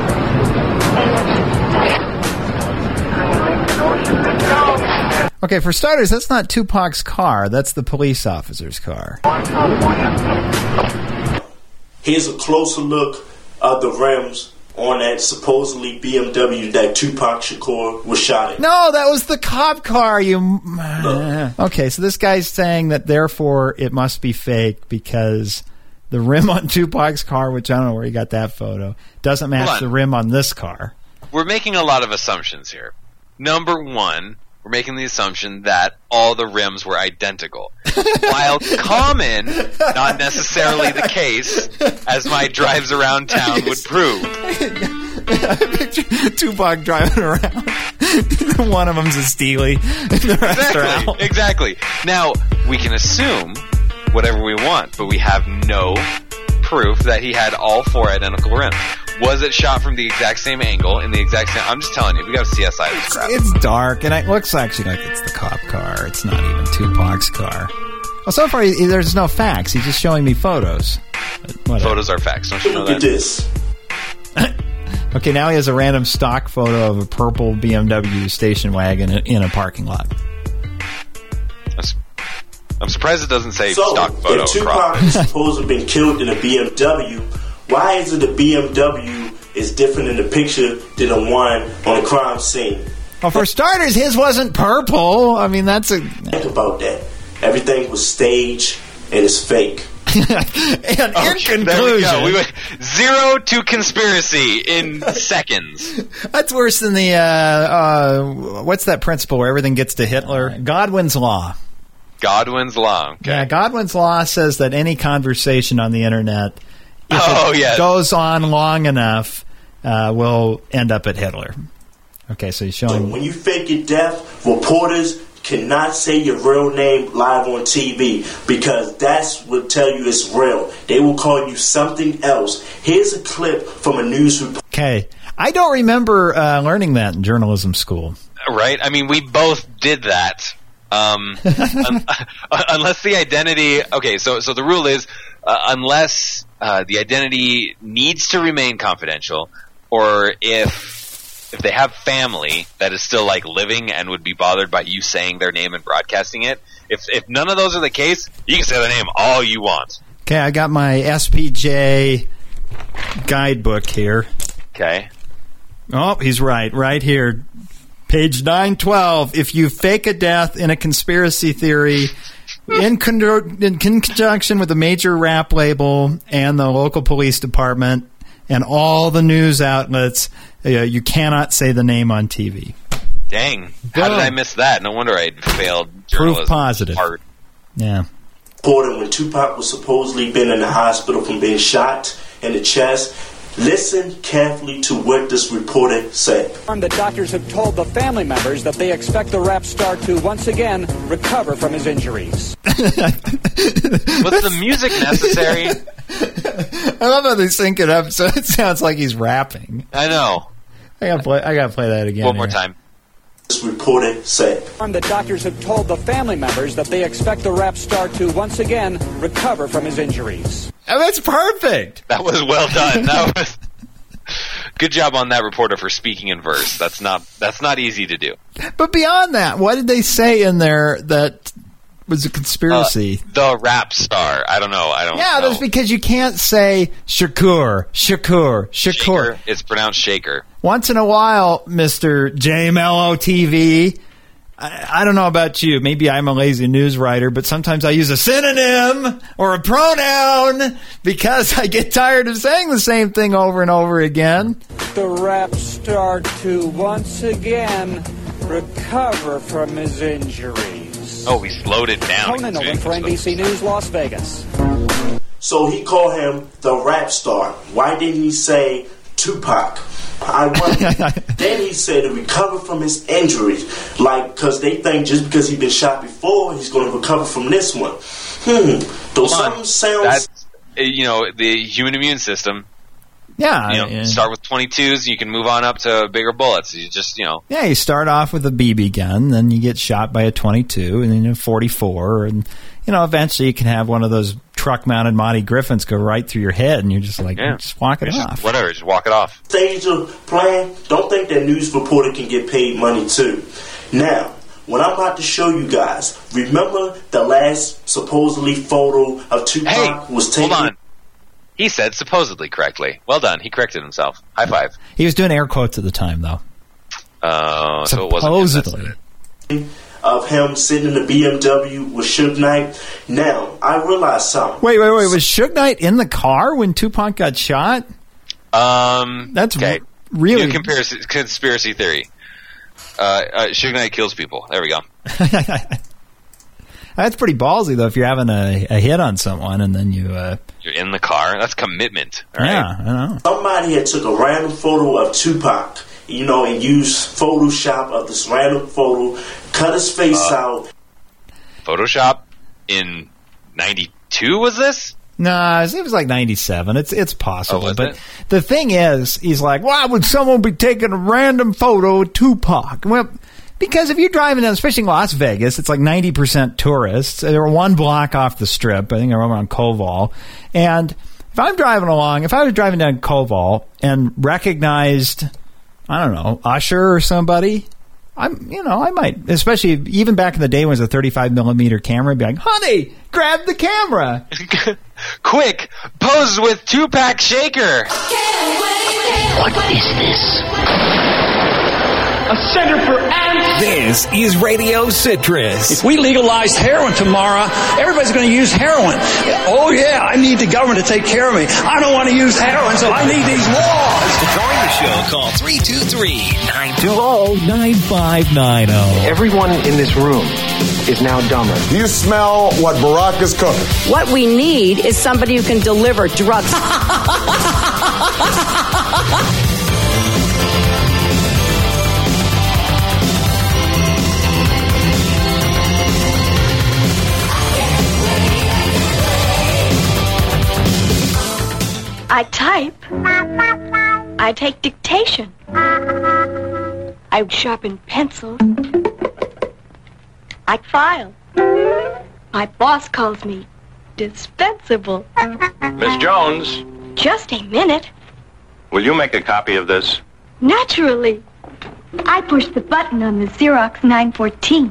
Okay, for starters, that's not Tupac's car. That's the police officer's car. Here's a closer look of the rims on that supposedly BMW that Tupac Shakur was shot in. No, that was the cop car. Okay, so this guy's saying that therefore it must be fake because the rim on Tupac's car, which I don't know where he got that photo, doesn't match the rim on this car. We're making a lot of assumptions here. Number one, we're making the assumption that all the rims were identical. While common, not necessarily the case, as my drives around town would prove. I picture Tupac driving around. One of them's a Steely, and the rest are out. Exactly. Now, we can assume whatever we want, but we have no proof that he had all 4 identical rims. Was it shot from the exact same angle in the exact same... I'm just telling you, we got to CSI this crap. It's dark, and it looks actually like it's the cop car. It's not even Tupac's car. Well, so far, there's no facts. He's just showing me photos. Photos are facts. Don't you know that? Look at this. Okay, now he has a random stock photo of a purple BMW station wagon in a parking lot. I'm surprised it doesn't say stock photo. If Tupac is supposed to have been killed in a BMW, why is it the BMW is different in the picture than the one on the crime scene? Well, for starters, his wasn't purple. I mean, that's a... Think about that. Everything was staged and it's fake. In conclusion... There we go. We went 0 to conspiracy in seconds. That's worse than the... what's that principle where everything gets to Hitler? Godwin's Law. Godwin's Law. Okay. Yeah, Godwin's Law says that any conversation on the internet, if it goes on long enough, will end up at Hitler. Okay, so he's showing... So when you fake your death, reporters cannot say your real name live on TV because that's what tell you it's real. They will call you something else. Here's a clip from a news report. Okay. I don't remember learning that in journalism school. Right? I mean, we both did that. Unless the identity... Okay, so the rule is unless the identity needs to remain confidential, or if they have family that is still like living and would be bothered by you saying their name and broadcasting it, if none of those are the case, you can say their name all you want. Okay, I got my SPJ guidebook here. Okay. Oh, he's right here. Page 912. If you fake a death in a conspiracy theory in conjunction with a major rap label and the local police department and all the news outlets, you cannot say the name on TV. Dang. How did I miss that? No wonder I failed journalism. Proof positive. Part. Yeah. Reported when Tupac was supposedly been in the hospital from being shot in the chest. Listen carefully to what this reporter said. The doctors have told the family members that they expect the rap star to once again recover from his injuries. Was the music necessary? I love how they sync it up so it sounds like he's rapping. I know. I gotta play that again. One more time. This reporter said. The doctors have told the family members that they expect the rap star to once again recover from his injuries. Oh, that's perfect. That was well done. That was good job on that reporter for speaking in verse. That's not easy to do. But beyond that, what did they say in there that was a conspiracy? The rap star. I don't know. Yeah, that's because you can't say Shakur. Shaker. It's pronounced Shaker. Once in a while, Mr. JMLO-TV, I don't know about you. Maybe I'm a lazy news writer, but sometimes I use a synonym or a pronoun because I get tired of saying the same thing over and over again. The rap star to once again recover from his injuries. Oh, we slowed it down. Conan Nolan for NBC News, Las Vegas. So he called him the rap star. Why didn't he say Tupac? I wonder. Then he said to recover from his injuries, because they think just because he's been shot before, he's going to recover from this one. Those something sounds. That's the human immune system. Yeah, start with 22s, you can move on up to bigger bullets. You just Yeah, you start off with a BB gun, then you get shot by a 22, and then a 44, and eventually you can have one of those truck-mounted Monty Griffins go right through your head, and you're just like, just walk it off. Whatever, just walk it off. Stage of plan, don't think that news reporter can get paid money too. Now, what I'm about to show you guys, remember the last supposedly photo of Tupac was taken? Hold on. He said supposedly correctly. Well done. He corrected himself. High five. He was doing air quotes at the time, though. So it wasn't supposedly. Of him sitting in the BMW with Suge Knight. Now, I realize something. Wait. Was Suge Knight in the car when Tupac got shot? That's okay. Really new conspiracy theory. Suge Knight kills people. There we go. That's pretty ballsy, though, if you're having a hit on someone and then you're in the car. That's commitment. Right? Yeah, I know. Somebody had took a random photo of Tupac, and used Photoshop of this random photo, cut his face out. Photoshop in 92, was this? No, it was like 97. It's possible. But it? The thing is, he's like, why would someone be taking a random photo of Tupac? Well, because if you're driving down, especially in Las Vegas, it's like 90% tourists. They're one block off the strip. I think they're over on Koval. And if I was driving down Koval and recognized, I don't know, Usher or somebody, I might, especially even back in the day when it was a 35 millimeter camera, I'd be like, honey, grab the camera. Quick, pose with Tupac Shaker. What is this? A center for ants. This is Radio Citrus. If we legalize heroin tomorrow, everybody's going to use heroin. Oh, yeah, I need the government to take care of me. I don't want to use heroin, so I need these laws. To join the show, call 323-920-9590. Everyone in this room is now dumber. Do you smell what Barack is cooking? What we need is somebody who can deliver drugs. I type. I take dictation. I sharpen pencils. I file. My boss calls me dispensable. Miss Jones. Just a minute. Will you make a copy of this? Naturally. I push the button on the Xerox 914.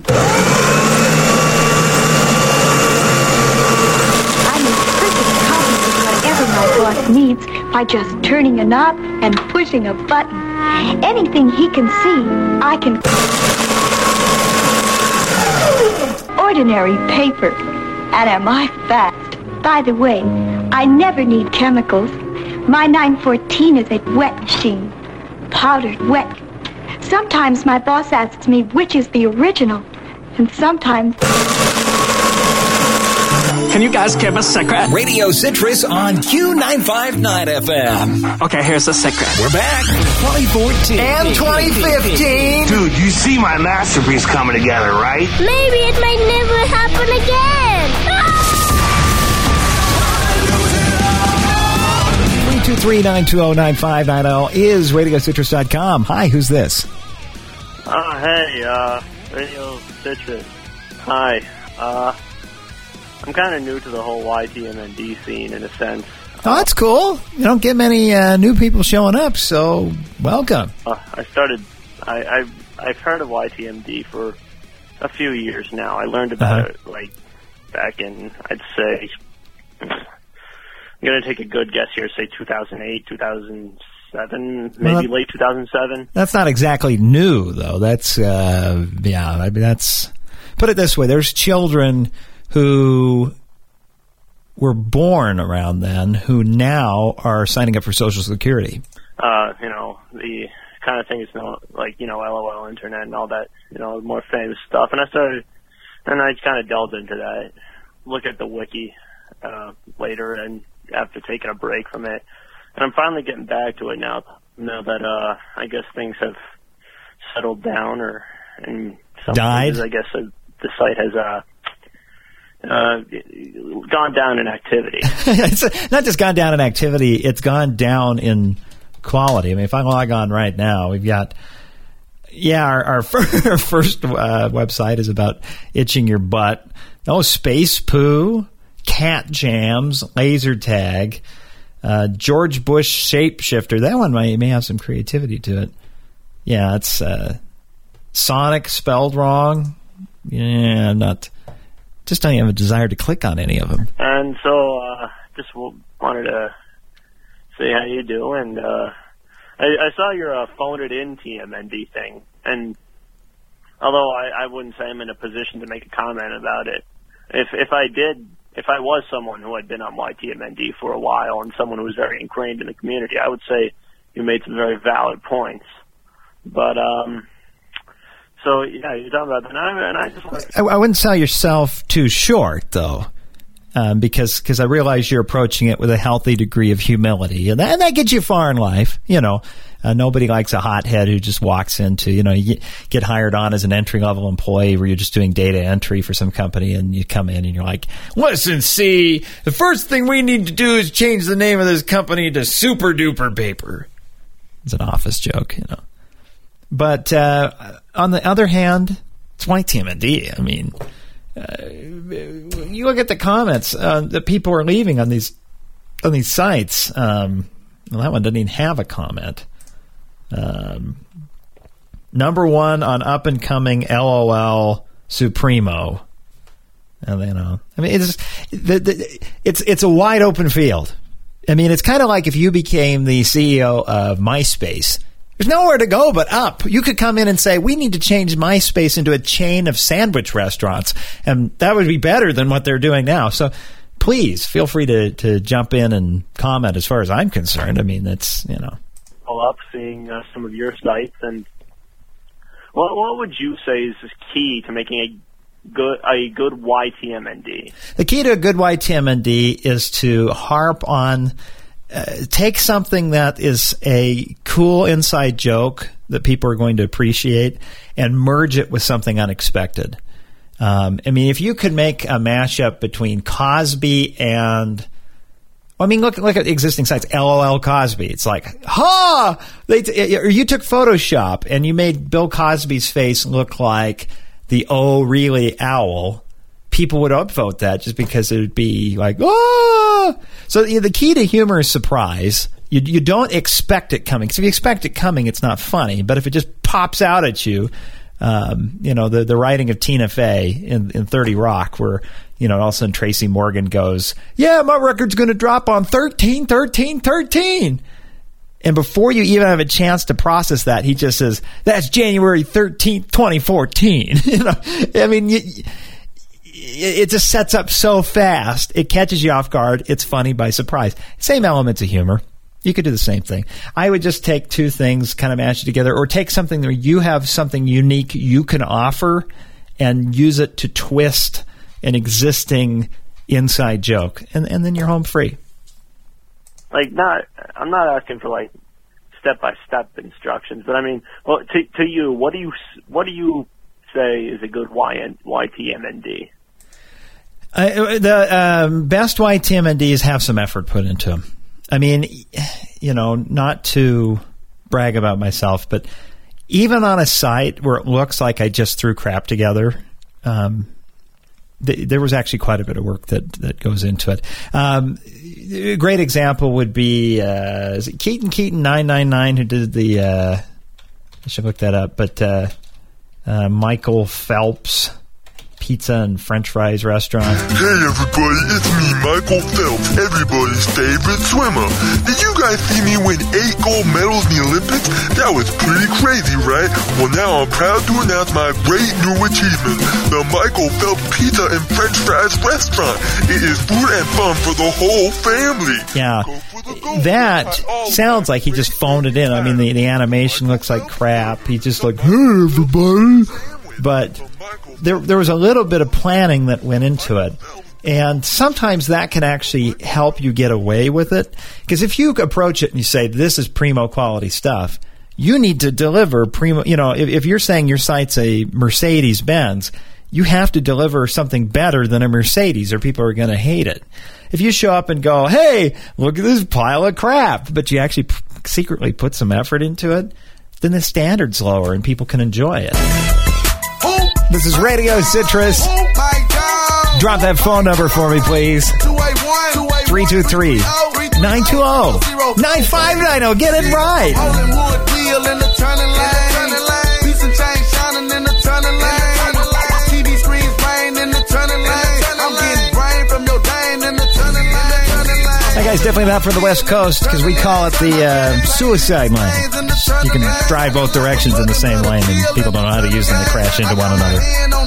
My boss needs by just turning a knob and pushing a button. Anything he can see, I can. Ordinary paper. And am I fast? By the way, I never need chemicals. My 914 is a wet machine. Powdered wet. Sometimes my boss asks me which is the original. And sometimes... Can you guys give a secret? Radio Citrus on Q959 FM. Okay, here's the secret. We're back for 2014. And 2015. Dude, you see my masterpiece coming together, right? Maybe it may never happen again. 323-920-9590 is RadioCitrus.com. Hi, who's this? Hey, Radio Citrus. Hi. I'm kind of new to the whole YTMND scene in a sense. Oh, that's cool. You don't get many new people showing up, so welcome. I've heard of YTMD for a few years now. I learned about it like back in, I'd say, I'm going to take a good guess here, say 2008, 2007, maybe late 2007. That's not exactly new, though. That's, that's, put it this way, there's children who were born around then who now are signing up for Social Security. The kind of thing is like, LOL Internet and all that, more famous stuff. And I kind of delved into that, look at the wiki later and after taking a break from it. And I'm finally getting back to it now that I guess things have settled down and died. I guess the site has gone down in activity. It's not just gone down in activity, it's gone down in quality. I mean, if I log on right now, we've got, our first website is about itching your butt. Space poo, cat jams, laser tag, George Bush shapeshifter. That one may have some creativity to it. Yeah, it's Sonic spelled wrong. Yeah, just don't have a desire to click on any of them. And so, just wanted to say how you do. And I saw your phone it in TMND thing, and although I wouldn't say I'm in a position to make a comment about it, if I was someone who had been on YTMND for a while and someone who was very ingrained in the community, I would say you made some very valid points. But so yeah, you're talking about that, and I just I wouldn't sell yourself too short though. Because I realize you're approaching it with a healthy degree of humility, and that gets you far in life. Nobody likes a hothead who just walks into, you get hired on as an entry-level employee where you're just doing data entry for some company, and you come in and you're like, listen, see, the first thing we need to do is change the name of this company to Super Duper Paper. It's an office joke, But on the other hand, it's YTMND. I mean, you look at the comments that people are leaving on these sites. Well, that one doesn't even have a comment. Number one on up and coming LOL Supremo. And it's a wide open field. I mean, it's kind of like if you became the CEO of MySpace. There's nowhere to go but up. You could come in and say, we need to change MySpace into a chain of sandwich restaurants. And that would be better than what they're doing now. So please feel free to jump in and comment as far as I'm concerned. I mean, that's, up seeing some of your sites. And what would you say is key to making a good YTMND? The key to a good YTMND is to harp on take something that is a cool inside joke that people are going to appreciate and merge it with something unexpected. I mean, if you could make a mashup between Cosby and... look at existing sites. LOL Cosby. It's like, or you took Photoshop and you made Bill Cosby's face look like the "oh really" owl. People would upvote that just because it would be like, oh! So the key to humor is surprise. You don't expect it coming. Because if you expect it coming, it's not funny. But if it just pops out at you, the writing of Tina Fey in 30 Rock, where, all of a sudden Tracy Morgan goes, yeah, my record's going to drop on 13/13/13. And before you even have a chance to process that, he just says, that's January 13th, 2014. I mean, it just sets up so fast. It catches you off guard. It's funny by surprise. Same elements of humor. You could do the same thing. I would just take two things, kind of mash it together, or take something where you have something unique you can offer and use it to twist an existing inside joke, and then you're home free. I'm not asking for step-by-step instructions, but I mean, well, to you, what do you say is a good YTMND? The best YTMNDs have some effort put into them. I mean, not to brag about myself, but even on a site where it looks like I just threw crap together, there was actually quite a bit of work that goes into it. A great example would be is it Keaton 999 who did the I should look that up, but Michael Phelps Pizza and French Fries restaurant. Hey everybody, it's me, Michael Phelps, everybody's favorite swimmer. Did you guys see me win 8 gold medals in the Olympics? That was pretty crazy, right? Well, now I'm proud to announce my great new achievement, the Michael Phelps Pizza and French Fries restaurant. It is food and fun for the whole family. Yeah, that sounds like he just phoned it in. I mean, the animation looks like crap. He's just like, hey everybody. But there was a little bit of planning that went into it. And sometimes that can actually help you get away with it. Because if you approach it and you say, this is primo quality stuff, you need to deliver primo. If you're saying your site's a Mercedes-Benz, you have to deliver something better than a Mercedes or people are going to hate it. If you show up and go, hey, look at this pile of crap, but you actually secretly put some effort into it, then the standard's lower and people can enjoy it. This is Radio Citrus. Drop that phone number for me, please. 323-920-9590. Get it right. Like I it's definitely not from the West Coast because we call it the suicide lane. You can drive both directions in the same lane, and people don't know how to use them to crash into one another.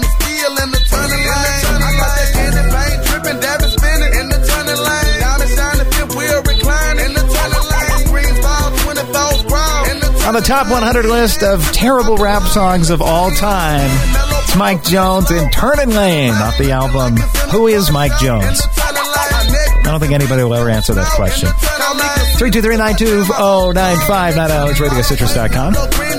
On the top 100 list of terrible rap songs of all time, it's Mike Jones and Turning Lane off the album Who Is Mike Jones? I don't think anybody will ever answer that question. 323-920-9590 is RadioCitrus.com.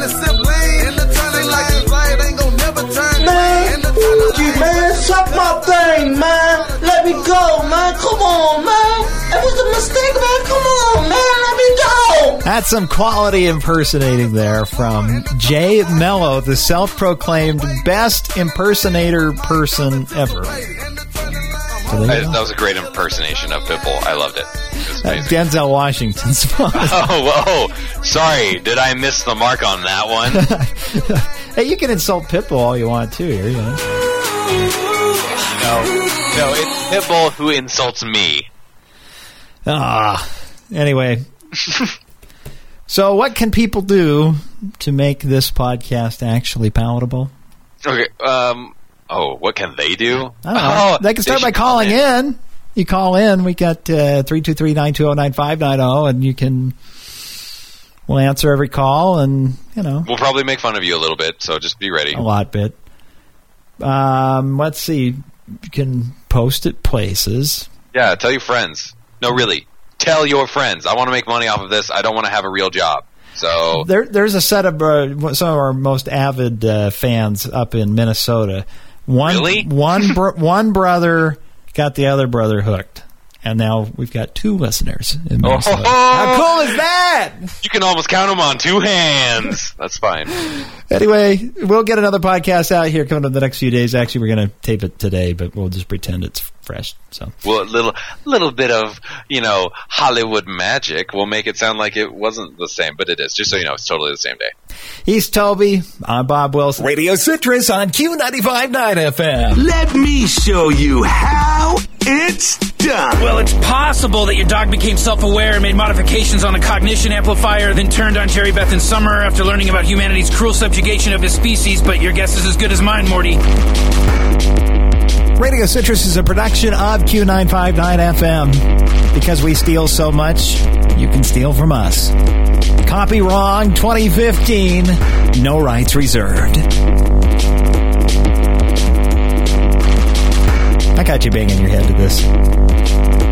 Man, man, suck my thing, man. Let me go, man. Come on, man. It was a mistake, man. Come on, man. Let me go. That's some quality impersonating there from Jay Mello, the self-proclaimed best impersonator person ever. That was a great impersonation of Pitbull. I loved it. Denzel Washington's fault. Oh, sorry. Did I miss the mark on that one? Hey, you can insult Pitbull all you want to here, you know. No, it's Pitbull who insults me. Anyway. So what can people do to make this podcast actually palatable? Okay, what can they do? They can start by calling in. You call in. We got 323-920-9590, and we'll answer every call, and, you know. We'll probably make fun of you a little bit, so just be ready. A lot bit. Let's see. You can post at places. Yeah, tell your friends. No, really. Tell your friends. I want to make money off of this. I don't want to have a real job. So there's a set of some of our most avid fans up in Minnesota. One brother got the other brother hooked, and now we've got 2 listeners in Minnesota. How cool is that? You can almost count them on 2 hands. That's fine. Anyway, we'll get another podcast out here coming up the next few days. Actually, we're going to tape it today, but we'll just pretend it's fresh. So, well, a little bit of, Hollywood magic will make it sound like it wasn't the same, but it is. Just so you know, it's totally the same day. He's Toby. I'm Bob Wilson. Radio Citrus on Q95.9 FM. Let me show you how it's done. Well, it's possible that your dog became self-aware and made modifications on a cognition amplifier, then turned on Jerry Beth and Summer after learning about humanity's cruel subjugation of his species, but your guess is as good as mine, Morty. Radio Citrus is a production of Q959 FM. Because we steal so much, you can steal from us. Copy wrong 2015. No rights reserved. I got you banging your head to this.